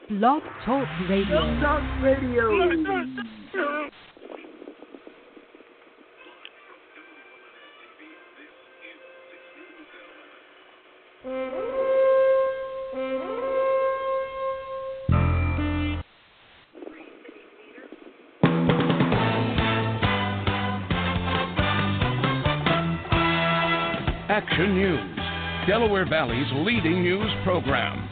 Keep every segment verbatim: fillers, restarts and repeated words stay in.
Blog Talk Radio. Blog Talk Radio. Action News, Delaware Valley's leading news program.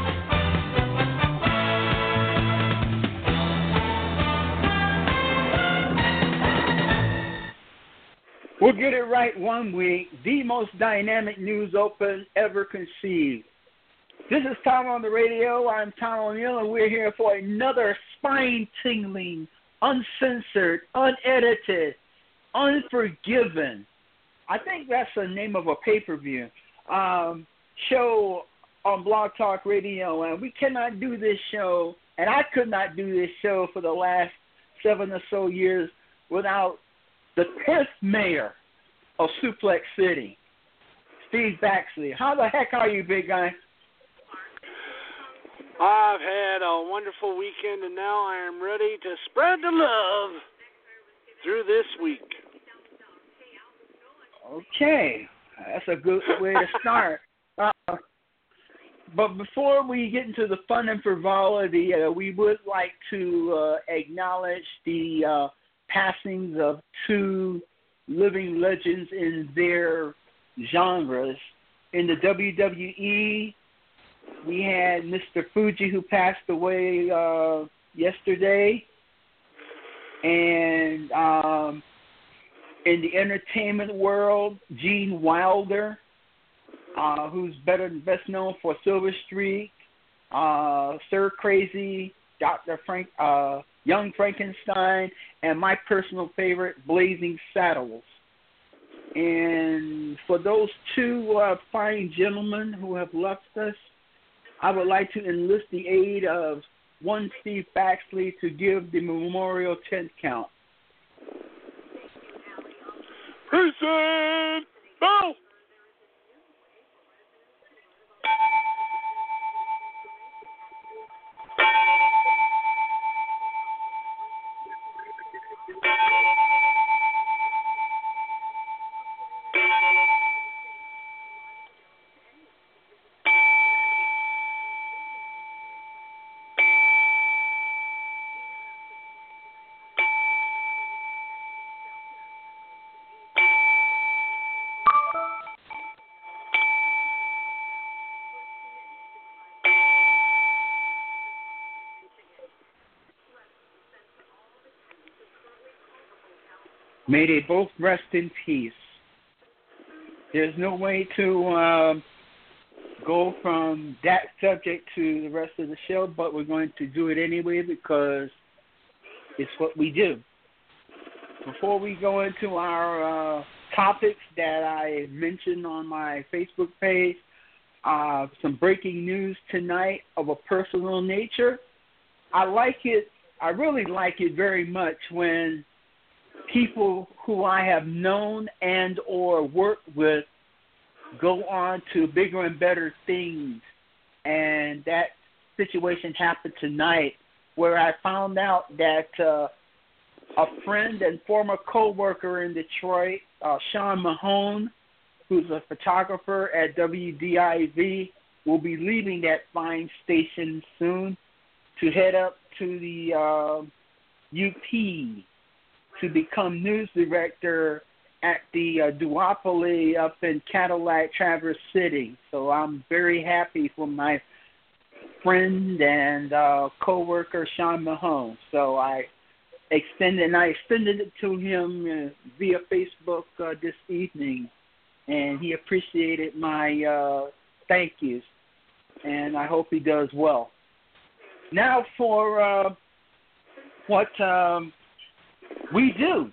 We'll get it right one week. The most dynamic news open ever conceived. This is Tom on the radio. I'm Tom O'Neill, and we're here for another spine-tingling, uncensored, unedited, unforgiven, I think that's the name of a pay-per-view, um, show on Blog Talk Radio. And we cannot do this show, and I could not do this show for the last seven or so years without the tenth mayor of Suplex City, Steve Baxley. How the heck are you, big guy? I've had a wonderful weekend, and now I am ready to spread the love through this week. Okay, that's a good way to start. Uh, but before we get into the fun and frivolity, uh, we would like to uh, acknowledge the uh, passings of two living legends in their genres. In the W W E, we had Mister Fuji, who passed away uh, yesterday, and um, in the entertainment world, Gene Wilder, uh, who's better best known for Silver Streak, uh, Sir Crazy, Doctor Frank, uh, Young Frankenstein, and my personal favorite, Blazing Saddles. And for those two uh, fine gentlemen who have left us, I would like to enlist the aid of one Steve Baxley to give the memorial tent count. Present! Bow! May they both rest in peace. There's no way to um, go from that subject to the rest of the show, but we're going to do it anyway because it's what we do. Before we go into our uh, topics that I mentioned on my Facebook page, uh, some breaking news tonight of a personal nature. I like it. I really like it very much when people who I have known and or worked with go on to bigger and better things. And that situation happened tonight where I found out that uh, a friend and former co-worker in Detroit, uh, Sean Mahone, who's a photographer at W D I V, will be leaving that fine station soon to head up to the uh, U P to become news director at the uh, duopoly up in Cadillac, Traverse City. So I'm very happy for my friend and uh, co-worker, Sean Mahone. So I extended, and I extended it to him uh, via Facebook uh, this evening, and he appreciated my uh, thank yous, and I hope he does well. Now for uh, what... Um, We do.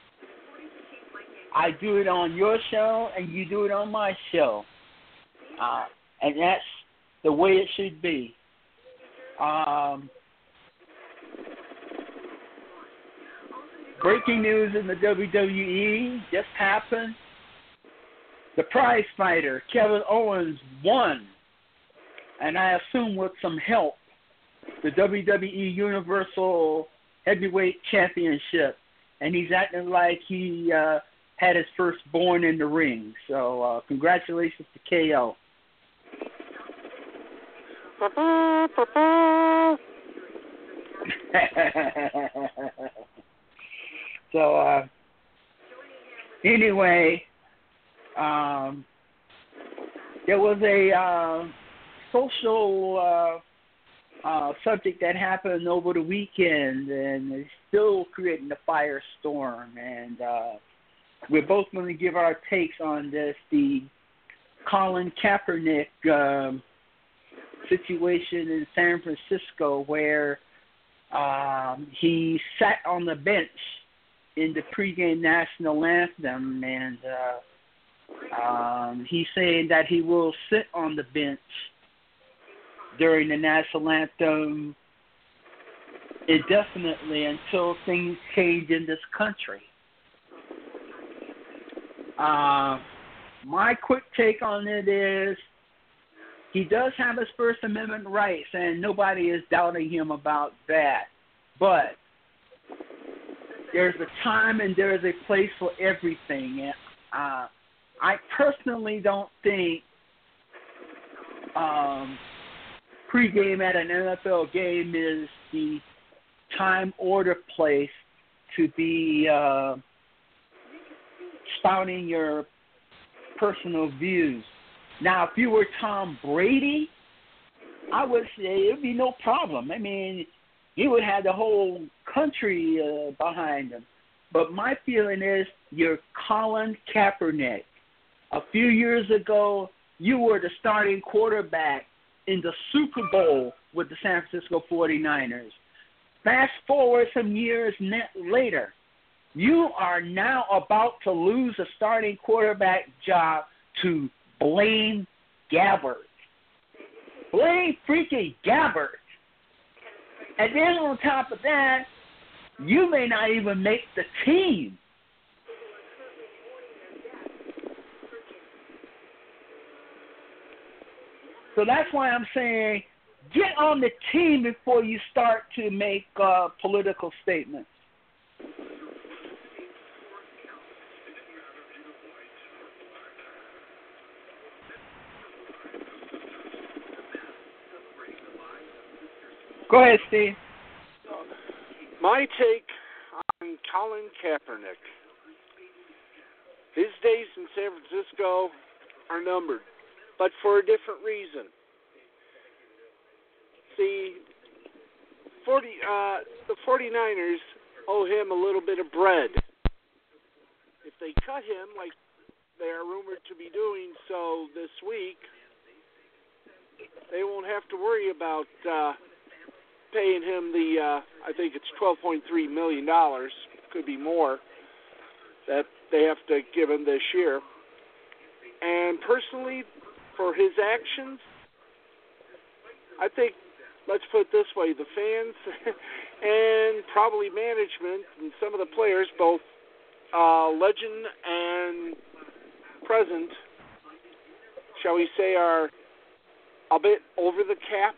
I do it on your show, and you do it on my show. Uh, and that's the way it should be. Um, breaking news in the W W E just happened. The prize fighter, Kevin Owens, won, and I assume with some help the W W E Universal Heavyweight Championship, and he's acting like he uh, had his firstborn in the ring. So uh, congratulations to K O. so uh, anyway, um, there was a uh, social uh, uh, subject that happened over the weekend, and it's still creating a firestorm. And uh, we're both going to give our takes on this. The Colin Kaepernick um, situation in San Francisco, where um, he sat on the bench in the pregame national anthem, and uh, um, he's saying that he will sit on the bench during the national anthem indefinitely until things change in this country. Uh, my quick take on it is he does have his First Amendment rights, and nobody is doubting him about that. But there's a time and there's a place for everything. And uh, I personally don't think um, pregame at an N F L game is the time or the place to be uh, spouting your personal views. Now, if you were Tom Brady, I would say it would be no problem. I mean, he would have the whole country uh, behind him. But my feeling is you're Colin Kaepernick. A few years ago, you were the starting quarterback in the Super Bowl with the San Francisco forty-niners. Fast forward some years later, you are now about to lose a starting quarterback job to Blaine Gabbert. Blaine freaking Gabbert. And then on top of that, you may not even make the team. So that's why I'm saying get on the team before you start to make uh, political statements. Go ahead, Steve. My take on Colin Kaepernick. His days in San Francisco are numbered, but for a different reason. See, forty, uh, the forty-niners owe him a little bit of bread. If they cut him, like they are rumored to be doing so this week, they won't have to worry about uh, paying him the, uh, I think it's twelve point three million dollars, could be more, that they have to give him this year. And personally, for his actions, I think, let's put it this way, the fans and probably management and some of the players, both uh, legend and present, shall we say, are a bit over the cap.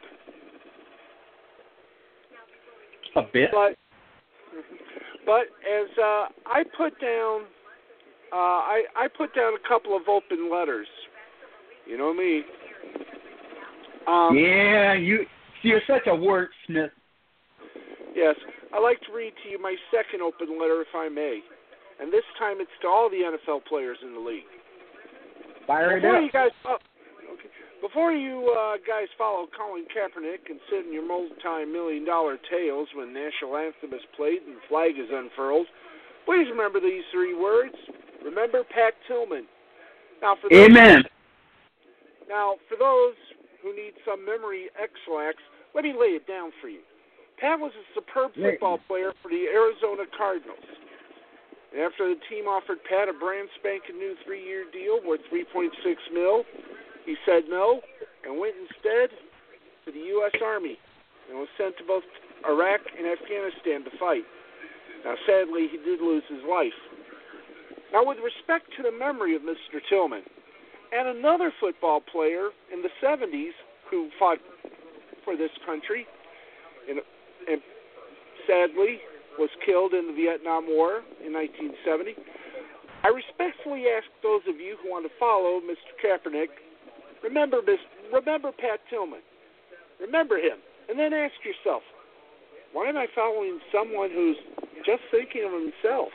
A bit. But, but as uh, I put down, uh, I, I put down a couple of open letters. You know me. Um, yeah, you, you're such a wordsmith. Yes. I'd like to read to you my second open letter, if I may. And this time it's to all the N F L players in the league. Fire it Before up. you guys, oh, okay. Before you uh, guys follow Colin Kaepernick and sit in your multi-million dollar tails when national anthem is played and the flag is unfurled, please remember these three words. Remember Pat Tillman. Now, for those, Amen. Now, for those who need some memory X-lax, let me lay it down for you. Pat was a superb football player for the Arizona Cardinals. And after the team offered Pat a brand spanking new three-year deal worth three point six mil, he said no and went instead to the U S Army and was sent to both Iraq and Afghanistan to fight. Now, sadly, he did lose his life. Now, with respect to the memory of Mister Tillman and another football player in the seventies who fought for this country, and, and sadly was killed in the Vietnam War in nineteen seventy. I respectfully ask those of you who want to follow Mister Kaepernick, remember, remember Pat Tillman. Remember him. And then ask yourself, why am I following someone who's just thinking of himself?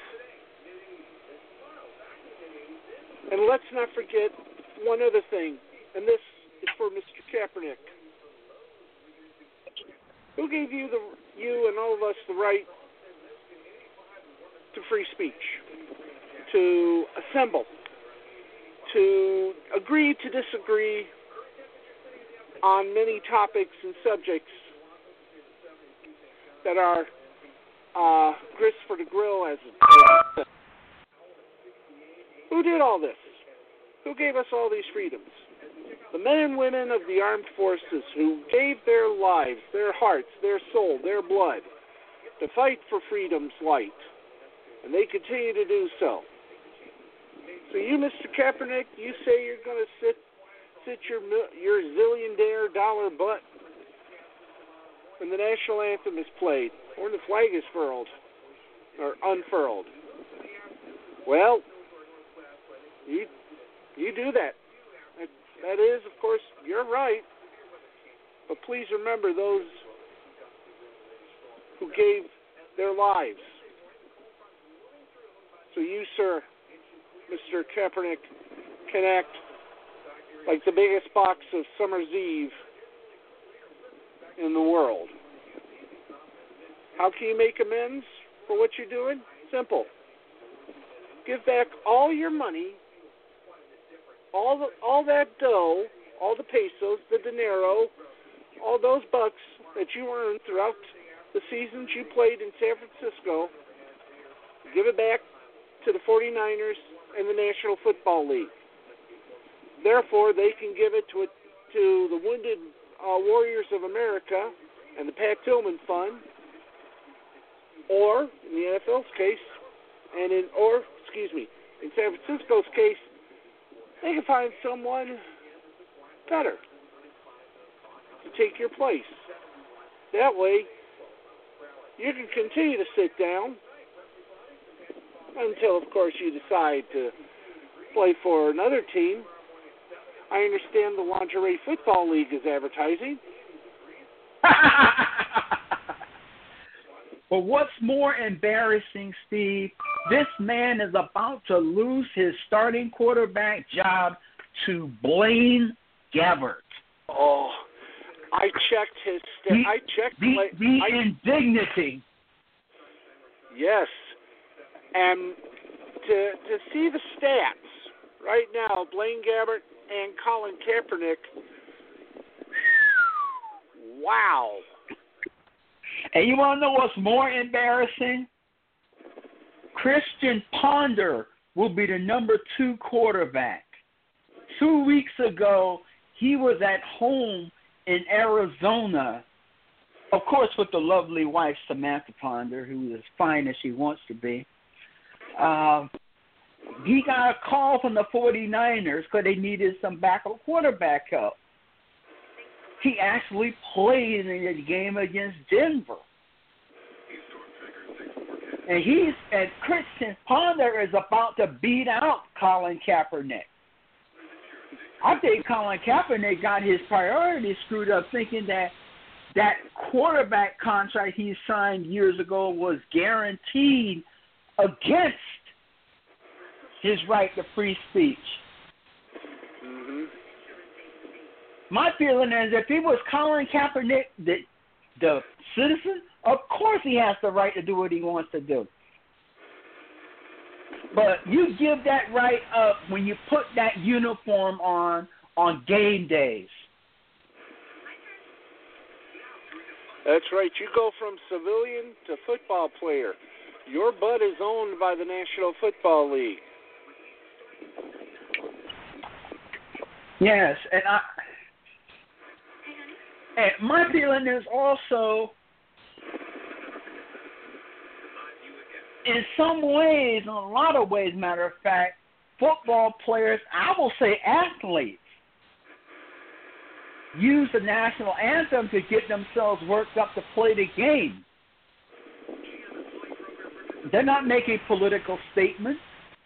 And let's not forget one other thing, and this is for Mister Kaepernick. Who gave you the you and all of us the right to free speech, to assemble, to agree to disagree on many topics and subjects that are uh, grist for the grill, as it says? Who did all this? Who gave us all these freedoms? The men and women of the armed forces who gave their lives, their hearts, their soul, their blood to fight for freedom's light. And they continue to do so. So you, Mister Kaepernick, you say you're going to sit sit your your zillion-dare dollar butt when the national anthem is played or the flag is furled or unfurled. Well, you you do that. that. That is, of course, you're right. But please remember those who gave their lives. So you, sir, Mister Kaepernick, can act like the biggest box of Summer's Eve in the world. How can you make amends for what you're doing? Simple. Give back all your money, all the, all that dough, all the pesos, the dinero, all those bucks that you earned throughout the seasons you played in San Francisco. Give it back to the forty-niners and the National Football League. Therefore, they can give it to, it, to the Wounded uh, Warriors of America and the Pat Tillman Fund, or in the N F L's case, and in or excuse me, in San Francisco's case, they can find someone better to take your place. That way, you can continue to sit down until, of course, you decide to play for another team. I understand the Lingerie Football League is advertising. But what's more embarrassing, Steve, this man is about to lose his starting quarterback job to Blaine Gabbert. Oh, I checked his st- the, I checked the, Bla- the I, indignity. Yes. And to to see the stats right now, Blaine Gabbert and Colin Kaepernick, wow. And you want to know what's more embarrassing? Christian Ponder will be the number two quarterback. Two weeks ago, he was at home in Arizona, of course with the lovely wife, Samantha Ponder, who is fine as she wants to be. Uh, he got a call from the forty-niners because they needed some backup quarterback help. He actually played in the game against Denver. And he's and Christian Ponder is about to beat out Colin Kaepernick. I think Colin Kaepernick got his priorities screwed up, thinking that that quarterback contract he signed years ago was guaranteed against his right to free speech. Mm-hmm. My feeling is if he was Colin Kaepernick, the, the citizen, of course he has the right to do what he wants to do. But you give that right up when you put that uniform on on game days. That's right. You go from civilian to football player. Your butt is owned by the National Football League. Yes, and I. And my feeling is also, in some ways, in a lot of ways, matter of fact, football players, I will say athletes, use the national anthem to get themselves worked up to play the game. They're not making political statements.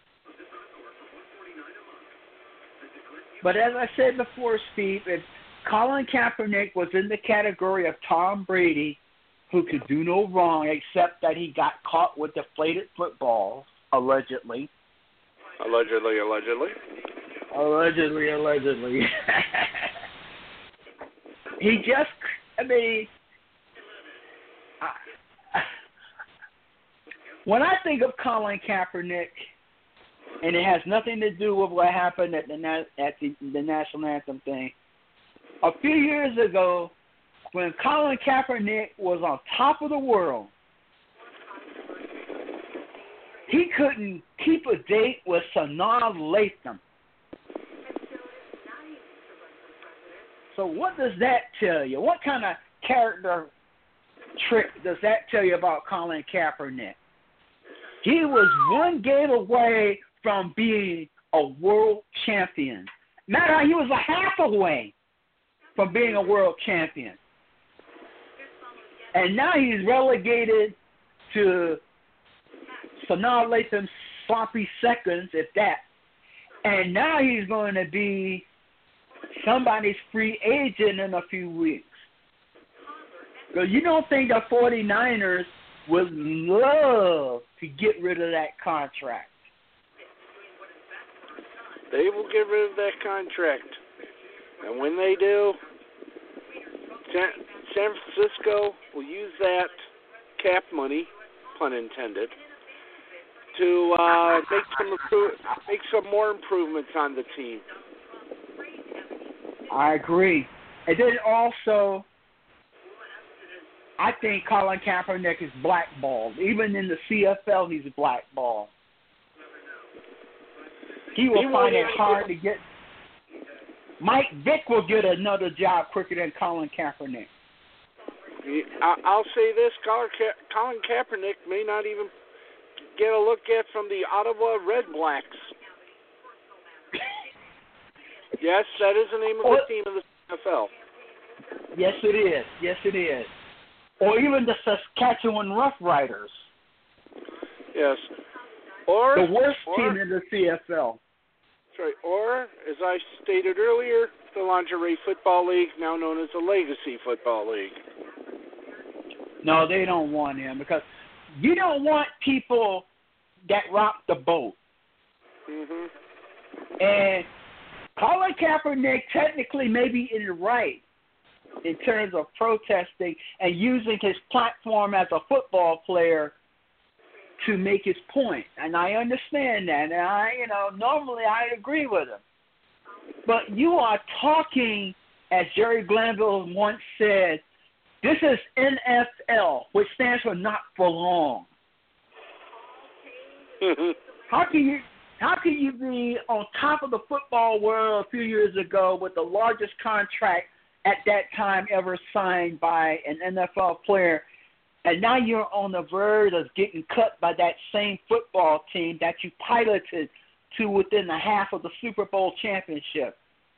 But as I said before, Steve, if Colin Kaepernick was in the category of Tom Brady, who could do no wrong except that he got caught with deflated footballs, allegedly. Allegedly, allegedly. Allegedly, allegedly. He just, I mean, I, when I think of Colin Kaepernick, and it has nothing to do with what happened at the at the, the national anthem thing, a few years ago, when Colin Kaepernick was on top of the world, he couldn't keep a date with Sanaa Lathan. So what does that tell you? What kind of character trick does that tell you about Colin Kaepernick? He was one game away from being a world champion. Matter of fact, he was a half away from being a world champion. And now he's relegated to Sanaa Lathan's sloppy seconds, if that. And now he's going to be somebody's free agent in a few weeks. Because you don't think the 49ers would love to get rid of that contract. They will get rid of that contract. And when they do, San, San Francisco will use that cap money, pun intended, to uh, make some improve, make some more improvements on the team. I agree. And then also, I think Colin Kaepernick is blackballed. Even in the C F L, he's blackballed. He will he find it hard to get. Mike Vick will get another job quicker than Colin Kaepernick. I'll say this: Colin, Ka- Colin Kaepernick may not even get a look at from the Ottawa Red Blacks. Yes, that is the name of the team of the C F L. Yes, it is. Yes, it is. Or even the Saskatchewan Roughriders. Yes. Or the worst or, team in the C F L. That's right. Or, as I stated earlier, the Lingerie Football League, now known as the Legacy Football League. No, they don't want him because you don't want people that rock the boat. Mm-hmm. And Colin Kaepernick technically may be in the right in terms of protesting and using his platform as a football player to make his point. And I understand that. And I, you know, normally I agree with him. But you are talking, as Jerry Glanville once said, this is N F L, which stands for not for long. How can you how can you be on top of the football world a few years ago with the largest contract at that time ever signed by an N F L player, and now you're on the verge of getting cut by that same football team that you piloted to within the half of the Super Bowl championship?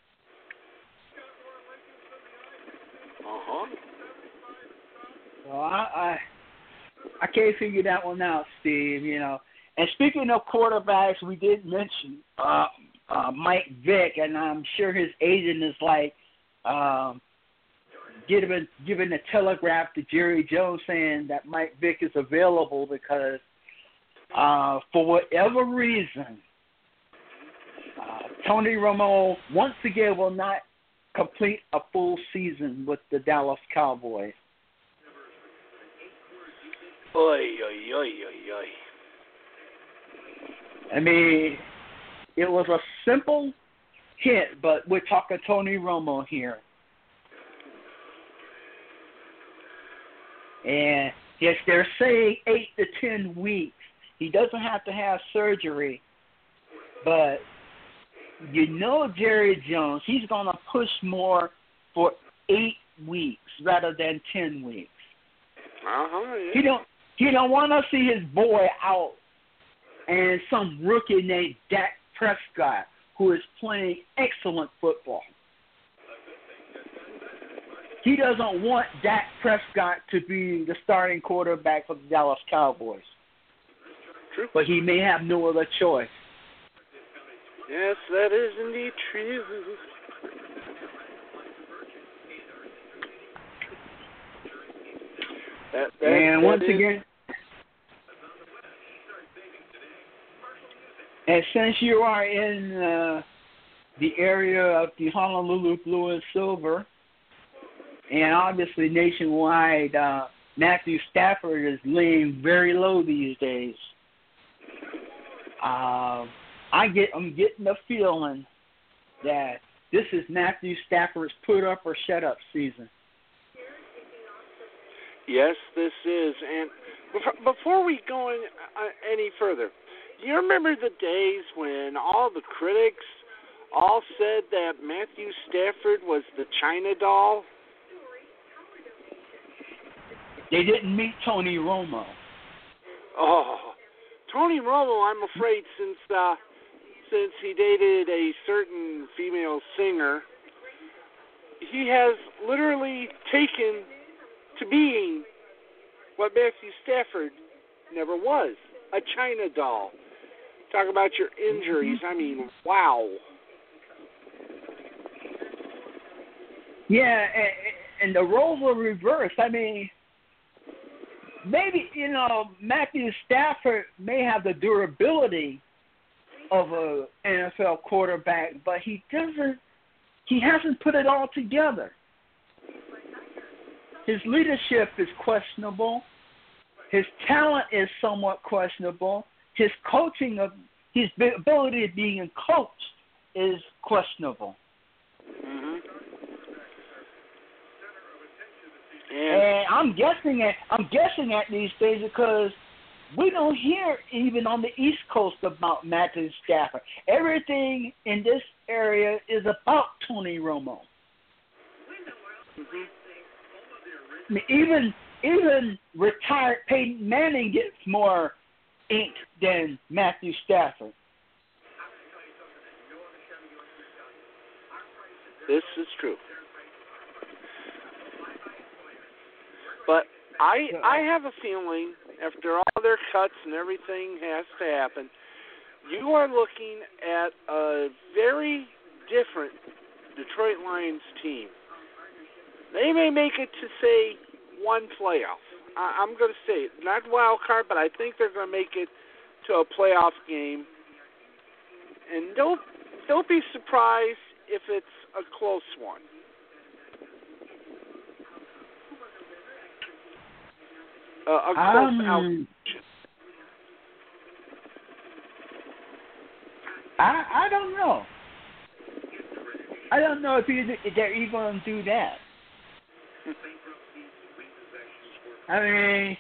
Uh-huh. Well, I, I I can't figure that one out, Steve, you know. And speaking of quarterbacks, we did mention uh, uh, Mike Vick, and I'm sure his agent is like um, giving, giving a telegraph to Jerry Jones saying that Mike Vick is available because uh, for whatever reason, uh, Tony Romo once again will not complete a full season with the Dallas Cowboys. Oy, oy, oy, oy, oy. I mean, it was a simple hit, but we're talking Tony Romo here. And yes, they're saying eight to ten weeks. He doesn't have to have surgery, but you know Jerry Jones, he's going to push more for eight weeks rather than ten weeks. Uh-huh, yeah. He don't he don't want to see his boy out and some rookie named Dak Prescott, who is playing excellent football. he doesn't want Dak Prescott to be the starting quarterback for the Dallas Cowboys. True. But he may have no other choice. Yes, that is indeed true. That, that, and that once is... again, and since you are in uh, the area of the Honolulu Blue and Silver, and obviously nationwide, uh, Matthew Stafford is laying very low these days. Uh, I get, I'm getting the feeling that this is Matthew Stafford's put up or shut up season. Yes, this is. And before we go in, uh, any further, you remember the days when all the critics all said that Matthew Stafford was the China doll? They didn't meet Tony Romo. Oh, Tony Romo, I'm afraid, since uh, since he dated a certain female singer, he has literally taken to being what Matthew Stafford never was, a China doll. Talk about your injuries. I mean, wow. Yeah, and, and the roles were reversed. I mean, maybe, you know, Matthew Stafford may have the durability of a N F L quarterback, but he doesn't, he hasn't put it all together. His leadership is questionable. His talent is somewhat questionable. His coaching of, his ability of being coached is questionable. Mm-hmm. And, and I'm guessing at I'm guessing at these days because we don't hear even on the East Coast about Matthew Stafford. Everything in this area is about Tony Romo. Mm-hmm. I mean, even even retired Peyton Manning gets more ink than Matthew Stafford. This is true. But I I have a feeling after all their cuts and everything has to happen, you are looking at a very different Detroit Lions team. They may make it to, say, one playoff. I, I'm going to say it. Not wild card, but I think they're going to make it to a playoff game. And don't don't be surprised if it's a close one. Uh, a close um, out. I I don't know. I don't know if, he, if they're even going to do that. I mean,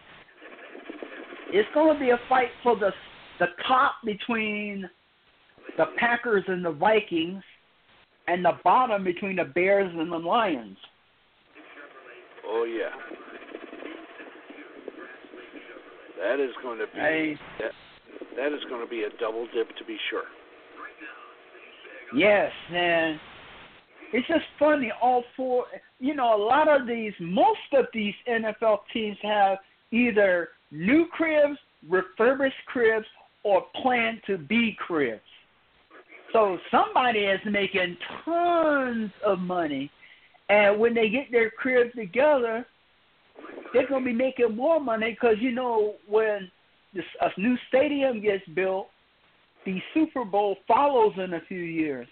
it's going to be a fight for the the top between the Packers and the Vikings, and the bottom between the Bears and the Lions. Oh yeah, that is going to be I, that, that is going to be a double dip to be sure. Yes, and it's just funny. All four, you know, a lot of these, most of these N F L teams have either new cribs, refurbished cribs, or plan to be cribs. So somebody is making tons of money, and when they get their cribs together, they're going to be making more money because, you know, when this, a new stadium gets built, the Super Bowl follows in a few years.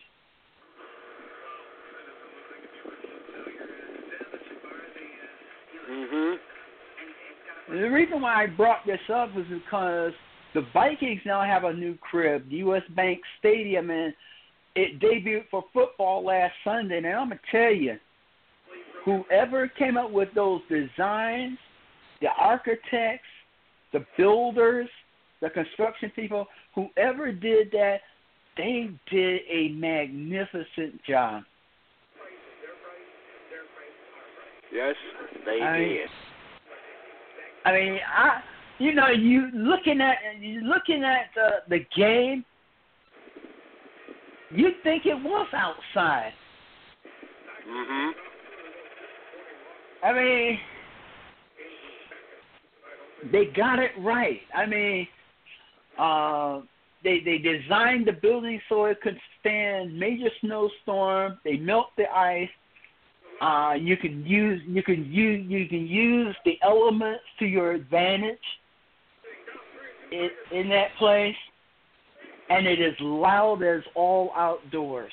Mm-hmm. The reason why I brought this up is because the Vikings now have a new crib, the U S Bank Stadium, and it debuted for football last Sunday. And I'm going to tell you, whoever came up with those designs, the architects, the builders, the construction people, whoever did that, they did a magnificent job. Yes, they I, did. I mean, I, you know, you looking at you looking at the, the game, you think it was outside. Mhm. I mean, they got it right. I mean, uh, they they designed the building so it could stand major snowstorms. They melt the ice. Uh, you can use you can use you can use the elements to your advantage in, in that place, and it is loud as all outdoors.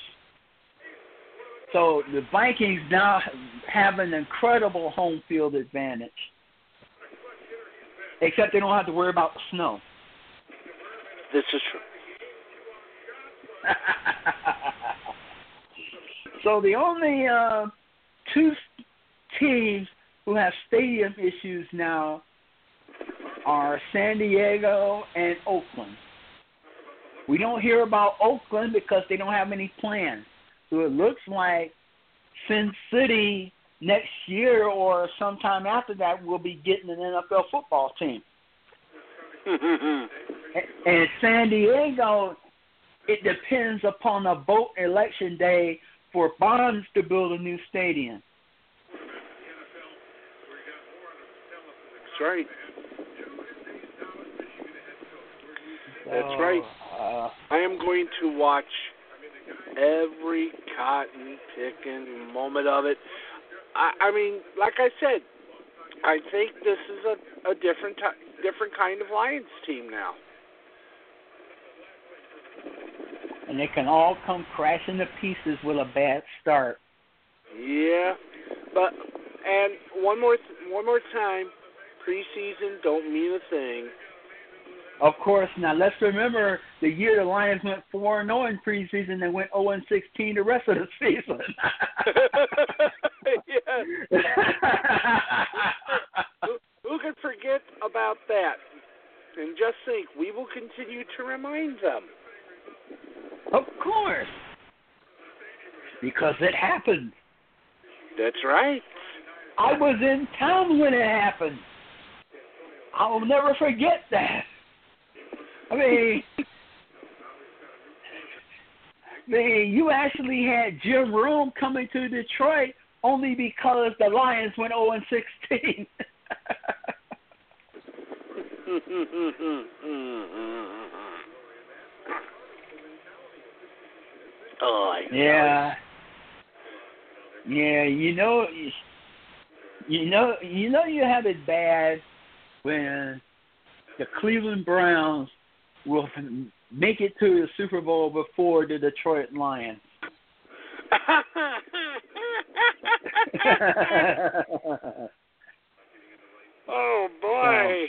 So the Vikings now have an incredible home field advantage, except they don't have to worry about the snow. This is true. So the only uh, two teams who have stadium issues now are San Diego and Oakland. We don't hear about Oakland because they don't have any plans. So it looks like Sin City next year or sometime after that will be getting an N F L football team. and, and San Diego, it depends upon a vote election day for Bonds to build a new stadium. That's right. That's right. Uh, I am going to watch every cotton-picking moment of it. I, I mean, like I said, I think this is a, a different t- different kind of Lions team now. And they can all come crashing to pieces with a bad start. Yeah, but and one more th- one more time, preseason don't mean a thing. Of course. Now let's remember the year the Lions went four and zero in preseason, and went zero and sixteen the rest of the season. Yeah. who, who could forget about that? And just think, we will continue to remind them. Of course, because it happened. That's right. I was in town when it happened. I will never forget that. I mean, I mean, you actually had Jim Rome coming to Detroit only because the Lions went zero and sixteen. Oh, I know. Yeah. Yeah, you know, you know, you know, you have it bad when the Cleveland Browns will make it to the Super Bowl before the Detroit Lions. Oh boy!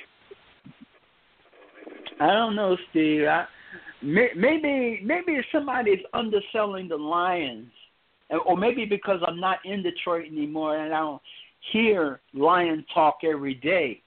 I don't know, Steve. I, maybe maybe somebody's underselling the Lions, or maybe because I'm not in Detroit anymore and I don't hear Lion talk every day.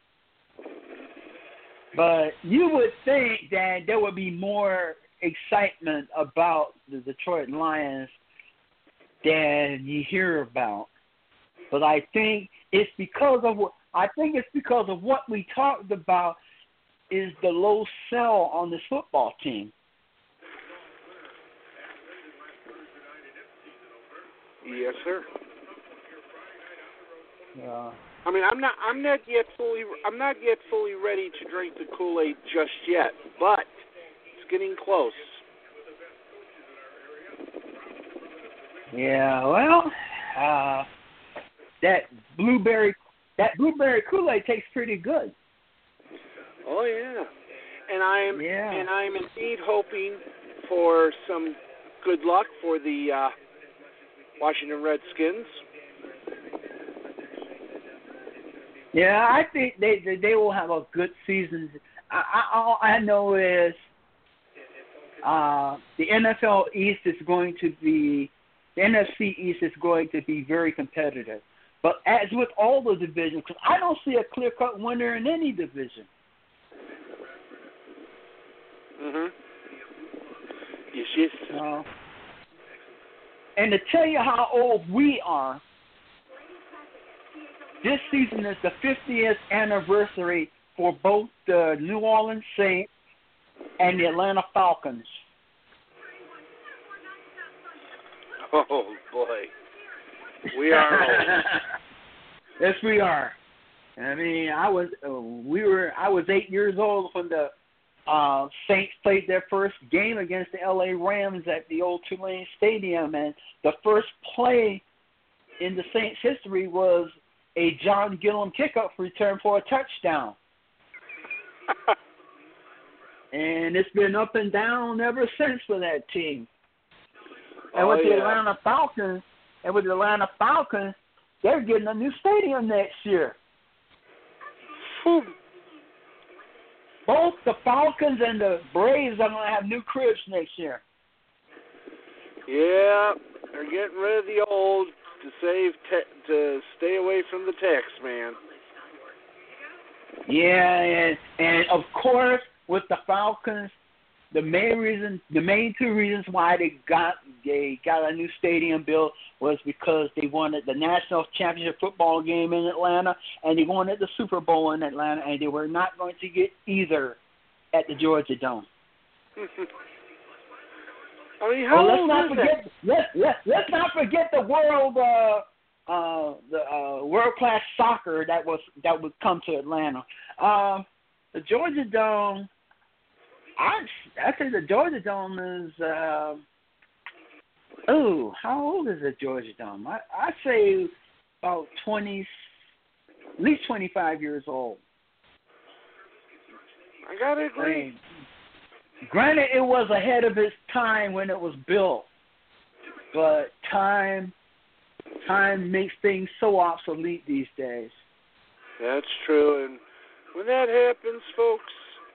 But you would think that there would be more excitement about the Detroit Lions than you hear about. But I think it's because of what I think it's because of what we talked about is the low sell on this football team. Yes, sir. Yeah. I mean, I'm not, I'm not yet fully, I'm not yet fully ready to drink the Kool-Aid just yet, but it's getting close. Yeah. Well, uh, that blueberry, that blueberry Kool-Aid tastes pretty good. Oh yeah, and I am, yeah. and I am indeed hoping for some good luck for the uh, Washington Redskins. Yeah, I think they they, they will have a good season. I, I all I know is uh, the N F L East is going to be the N F C East is going to be very competitive. But as with all the divisions, because I don't see a clear-cut winner in any division. Mhm. Yes, yes. Uh, and to tell you how old we are, this season is the fiftieth anniversary for both the New Orleans Saints and the Atlanta Falcons. Oh boy, we are old. Yes, we are. I mean, I was uh, we were I was eight years old when the uh, Saints played their first game against the L A Rams at the old Tulane Stadium, and the first play in the Saints' history was a John Gillum kickoff return for a touchdown. And it's been up and down ever since for that team. And oh, with the yeah. Atlanta Falcons, and with the Atlanta Falcons, they're getting a new stadium next year. Whew. Both the Falcons and the Braves are going to have new cribs next year. Yeah, they're getting rid of the old to save te- to stay away from the tax man. Yeah, and, and of course, with the Falcons, the main reason, the main two reasons why they got they got a new stadium built was because they wanted the national championship football game in Atlanta, and they wanted the Super Bowl in Atlanta, and they were not going to get either at the Georgia Dome. I mean, how well, let's old not is forget. that? Let's let's let's not forget the world uh, uh, the uh, world class soccer that was that would come to Atlanta. Uh, the Georgia Dome. I I think the Georgia Dome is. Uh, oh, how old is the Georgia Dome? I I say about twenty, at least twenty five years old. I gotta agree. I mean, granted, it was ahead of its time when it was built, but time time makes things so obsolete these days. That's true, and when that happens, folks.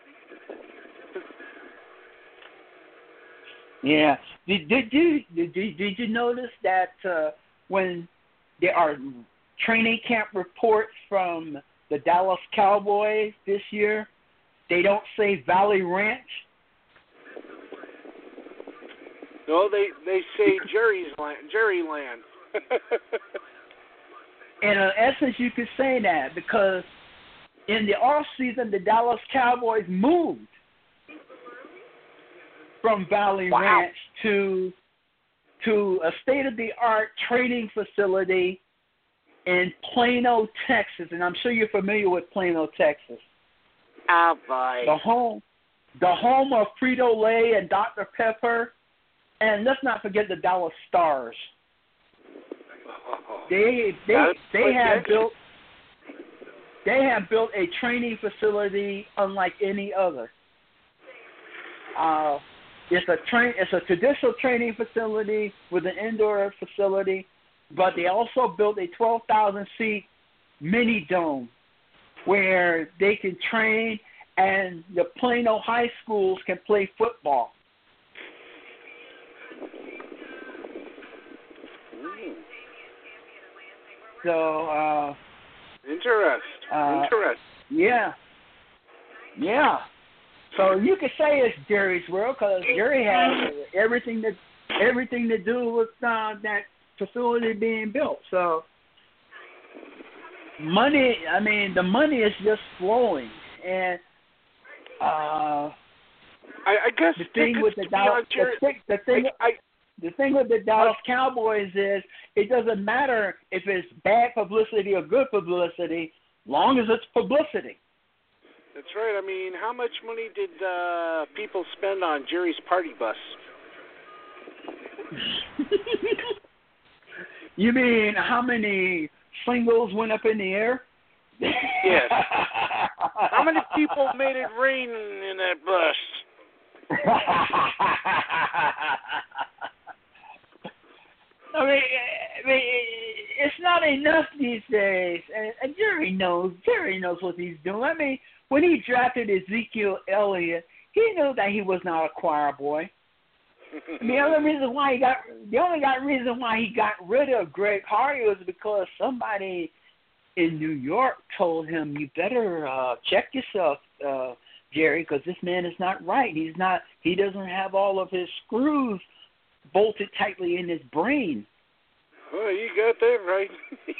Yeah. Did did you did, did you notice that uh, when there are training camp reports from the Dallas Cowboys this year, they don't say Valley Ranch? No, they they say Jerry's land, Jerry land. And in essence, you could say that because in the off season, the Dallas Cowboys moved from Valley wow. Ranch to to a state-of-the-art training facility in Plano, Texas, and I'm sure you're familiar with Plano, Texas. Oh boy. The home, the home of Frito-Lay and Doctor Pepper, and let's not forget the Dallas Stars. They they That's they have legit. built they have built a training facility unlike any other. Uh, it's a train it's a traditional training facility with an indoor facility, but they also built a twelve thousand seat mini dome where they can train and the Plano high schools can play football. So, uh, Interest. uh, Interest. yeah, yeah. So you could say it's Jerry's world because Jerry has everything that everything to do with uh, that facility being built. So money, I mean, the money is just flowing, and uh, I, I guess the thing with the Dallas, the, thing- the thing, I, I, the thing with the Dallas Cowboys is it doesn't matter if it's bad publicity or good publicity, long as it's publicity. That's right. I mean, how much money did uh, people spend on Jerry's party bus? You mean how many singles went up in the air? Yes. How many people made it rain in that bus? I mean, I mean, it's not enough these days, and, and Jerry knows. Jerry knows what he's doing. I mean, when he drafted Ezekiel Elliott, he knew that he was not a choir boy. The only reason why he got the only got reason why he got rid of Greg Hardy was because somebody in New York told him, "You better uh, check yourself, uh, Jerry, because this man is not right. He's not. He doesn't have all of his screws bolted tightly in his brain." Oh, you got that right.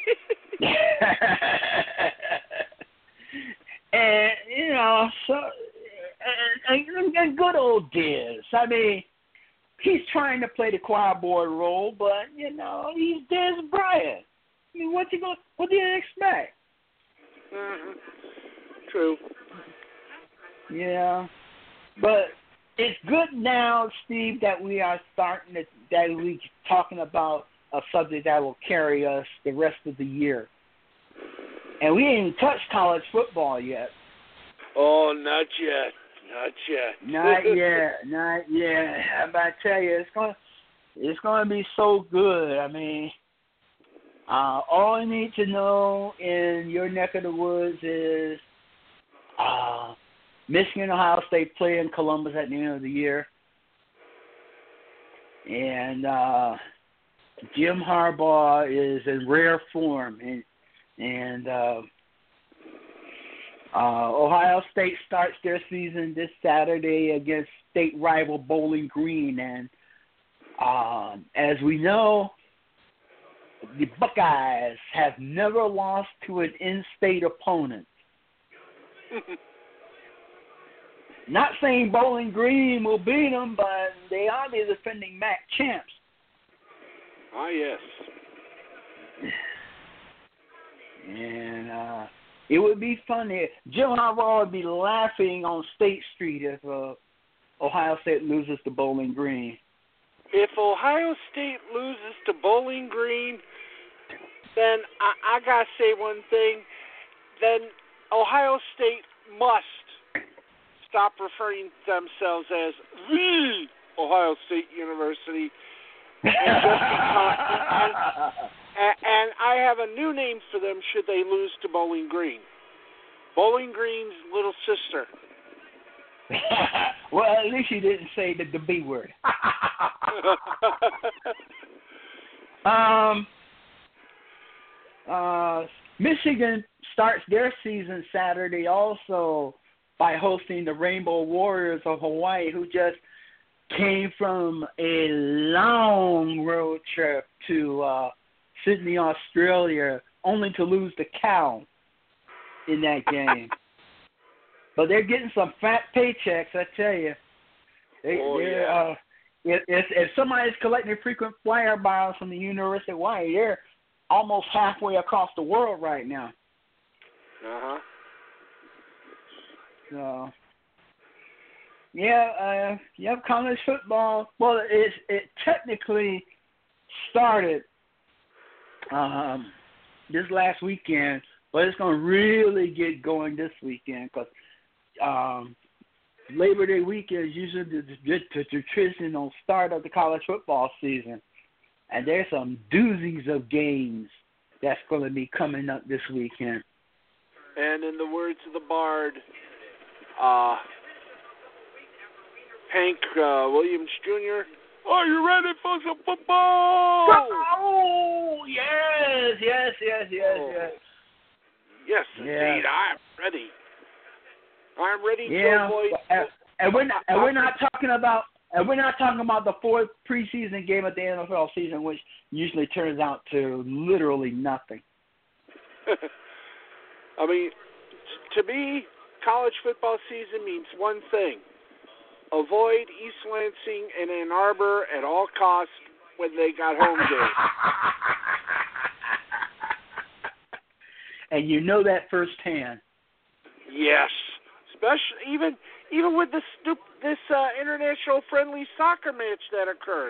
And you know, so and, and, and good old Diz. I mean, he's trying to play the choir boy role, but you know, he's Diz Bryant. I mean, what you gonna What do you expect? Mm-hmm. True. Yeah, but it's good now, Steve, that we are starting to, that we talking about a subject that will carry us the rest of the year. And we ain't even touched college football yet. Oh, not yet. Not yet. Not yet. Not yet. I'm about to tell you, it's going it's going to be so good. I mean, uh, all you need to know in your neck of the woods is uh, Michigan, Ohio State play in Columbus at the end of the year. And uh, Jim Harbaugh is in rare form. And, and uh, uh, Ohio State starts their season this Saturday against state rival Bowling Green. And um, as we know, the Buckeyes have never lost to an in-state opponent. Not saying Bowling Green will beat them, but they are the defending M A C champs. Ah, yes. And uh, it would be funny. Jim Harbaugh would be laughing on State Street if uh, Ohio State loses to Bowling Green. If Ohio State loses to Bowling Green, then I, I got to say one thing. Then Ohio State must stop referring to themselves as the Ohio State University. And, just because, and, and, and I have a new name for them should they lose to Bowling Green. Bowling Green's little sister. Well, at least you didn't say the, the B word. um, uh, Michigan starts their season Saturday also by hosting the Rainbow Warriors of Hawaii, who just came from a long road trip to uh, Sydney, Australia, only to lose to Cal in that game. But they're getting some fat paychecks, I tell you. They, oh, they're, yeah. uh, if, if, if somebody's collecting frequent flyer miles from the University of Hawaii, they're almost halfway across the world right now. Uh-huh. So, yeah, uh, you have college football. Well, it, it technically started um, this last weekend, but it's going to really get going this weekend because um, Labor Day weekend is usually the, the, the traditional start of the college football season. And there's some doozies of games that's going to be coming up this weekend. And in the words of the Bard, uh, Hank uh, Williams Junior, are you ready for some football? Oh, yes, yes, yes, yes, oh. yes. Yes, yeah. indeed, I'm ready. I'm ready yeah. to avoid. And, and we're not, and we're not talking about, and we're not talking about the fourth preseason game of the N F L season, which usually turns out to literally nothing. I mean, to me, college football season means one thing: avoid East Lansing and Ann Arbor at all costs when they got home games. And you know that firsthand. Yes, especially even even with this this uh, international friendly soccer match that occurred.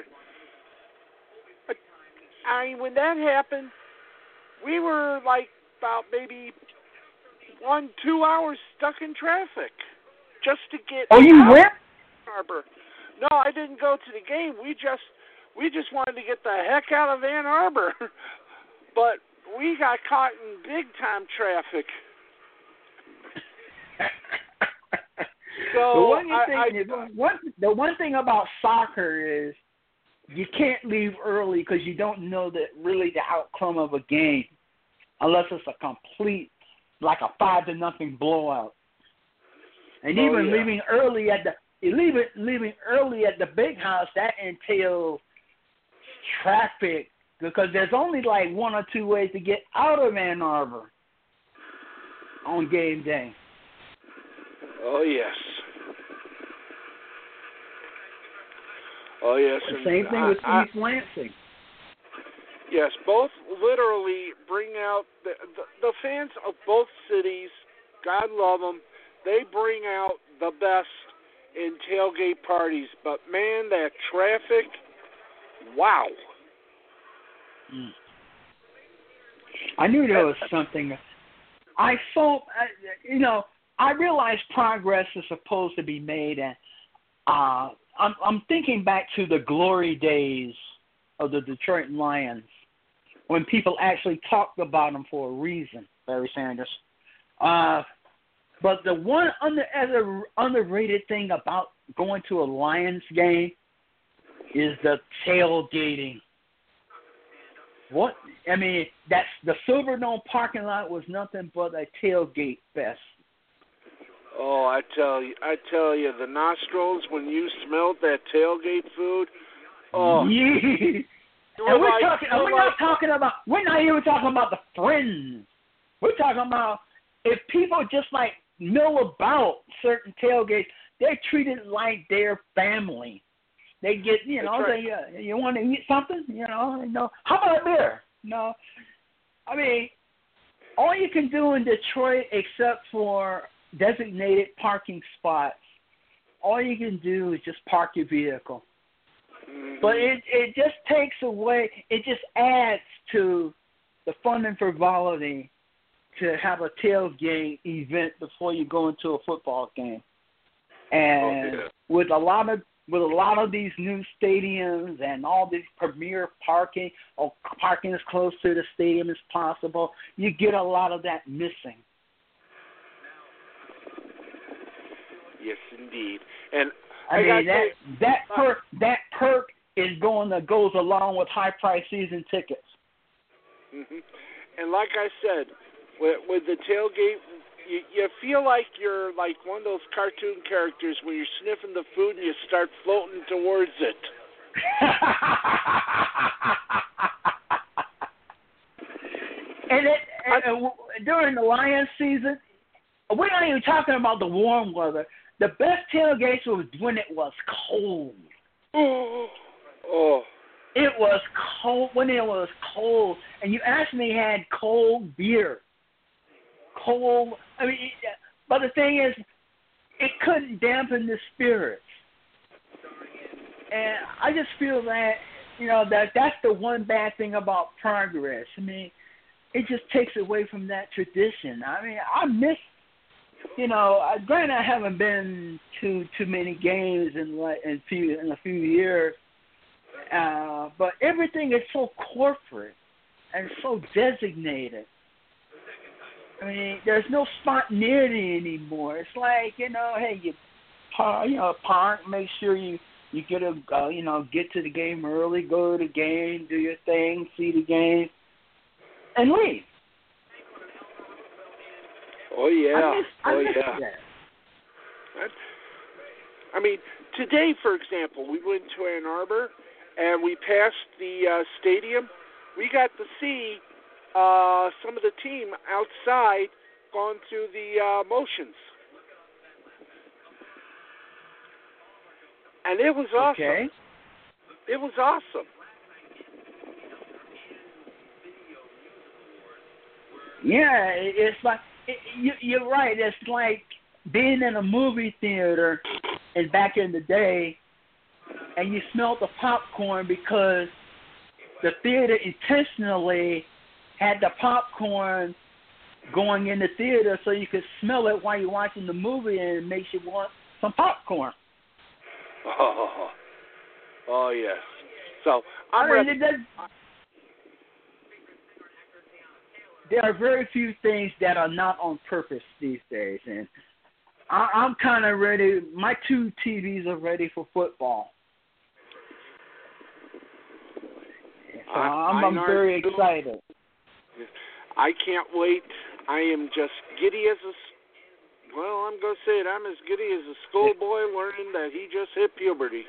I mean, when that happened, we were like about maybe one two hours stuck in traffic just to get. Oh, you out went? of Ann Arbor. No, I didn't go to the game. We just we just wanted to get the heck out of Ann Arbor, but we got caught in big-time traffic. So the one I, thing I, is, one, the one thing about soccer is you can't leave early because you don't know that really the outcome of a game, unless it's a complete, like a five to nothing blowout. And oh, even yeah. leaving early at the leaving leaving early at the big house, that entails traffic. Because there's only like one or two ways to get out of Ann Arbor on game day. Oh, yes. Oh, yes. The and same thing I, with I, East Lansing. Yes, both literally bring out the, the the fans of both cities. God love them. They bring out the best in tailgate parties. But man, that traffic! Wow. Mm. I knew there was something. I thought, you know, I realized progress is supposed to be made, and uh, I'm, I'm thinking back to the glory days of the Detroit Lions, when people actually talked about them for a reason, Barry Sanders. Uh, but the one under, other underrated thing about going to a Lions game is the tailgating. What I mean, that's the Silverdome parking lot was nothing but a tailgate fest. Oh, I tell you, I tell you, the nostrils when you smelled that tailgate food. Oh, yeah. And we're like, talking. And we're like, not talking about. We're not even talking about the friends. We're talking about if people just like know about certain tailgates, they're treated like their family. They get, you know, right. they, uh, you want to eat something, you know, you know, how about a beer? No, I mean, all you can do in Detroit, except for designated parking spots, all you can do is just park your vehicle. Mm-hmm. But it it just takes away, it just adds to the fun and frivolity to have a tailgate event before you go into a football game. And oh, yeah. with a lot of with a lot of these new stadiums and all these premier parking, or parking as close to the stadium as possible, you get a lot of that missing. Yes, indeed. And I, I mean that say, that perk that perk is going that goes along with high price season tickets. Mm-hmm. And like I said, with, with the tailgate, you, you feel like you're like one of those cartoon characters where you're sniffing the food and you start floating towards it. and it, and, and during the Lions season, we're not even talking about the warm weather. The best tailgates was when it was cold. Oh, oh. It was cold when it was cold, and you actually had cold beer. Cold. I mean, but the thing is, it couldn't dampen the spirits. And I just feel that, you know, that that's the one bad thing about progress. I mean, it just takes away from that tradition. I mean, I miss, you know, granted I haven't been to too many games in like in few in a few years, uh, but everything is so corporate and so designated. I mean, there's no spontaneity anymore. It's like, you know, hey, you, you know, park, make sure you you get a, uh, you know, get to the game early, go to the game, do your thing, see the game, and leave. Oh yeah, I miss, I oh miss yeah. That. I mean, today, for example, we went to Ann Arbor and we passed the uh, stadium. We got to see uh, some of the team outside going through the uh, motions, and it was awesome. Okay. It was awesome. Yeah, it's like it, you, you're right. It's like being in a movie theater and back in the day, and you smelled the popcorn because the theater intentionally had the popcorn going in the theater so you could smell it while you're watching the movie, and it makes you want some popcorn. Oh, oh yes. So I'm I mean, ready. it does, there are very few things that are not on purpose these days, and I, I'm kind of ready. My two T Vs are ready for football. So I'm, I'm very excited. I can't wait. I am just giddy as a, well, I'm going to say it, I'm as giddy as a schoolboy learning that he just hit puberty.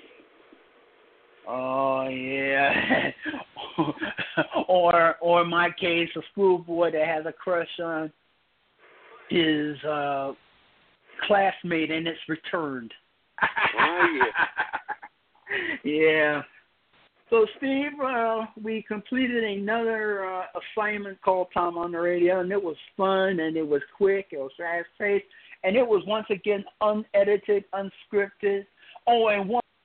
Oh, yeah. or, or in my case, a schoolboy that has a crush on his uh, classmate and it's returned. Oh, yeah. Yeah. So, Steve, uh, we completed another uh, assignment called Tom on the Radio, and it was fun, and it was quick, it was fast-paced, and it was once again unedited, unscripted. Oh, and one